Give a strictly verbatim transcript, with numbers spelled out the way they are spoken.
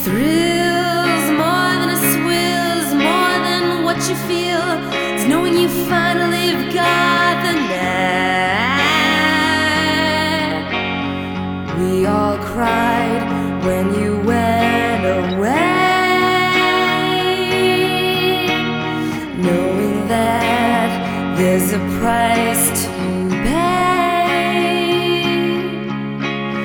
Thrills more than a swills, more than what you feel, is knowing you finally have got the knack. We all cried when you went away, knowing that there's a price to